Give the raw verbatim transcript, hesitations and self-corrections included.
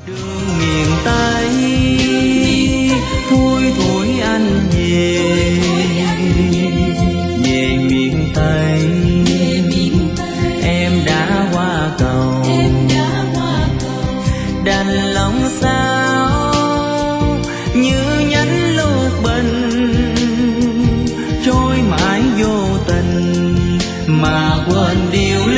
Đường miền Tây thui thủi anh về, về miền Tây em đã qua cầu, đành lòng sao như nhánh lục bình trôi mãi vô tình mà quên điều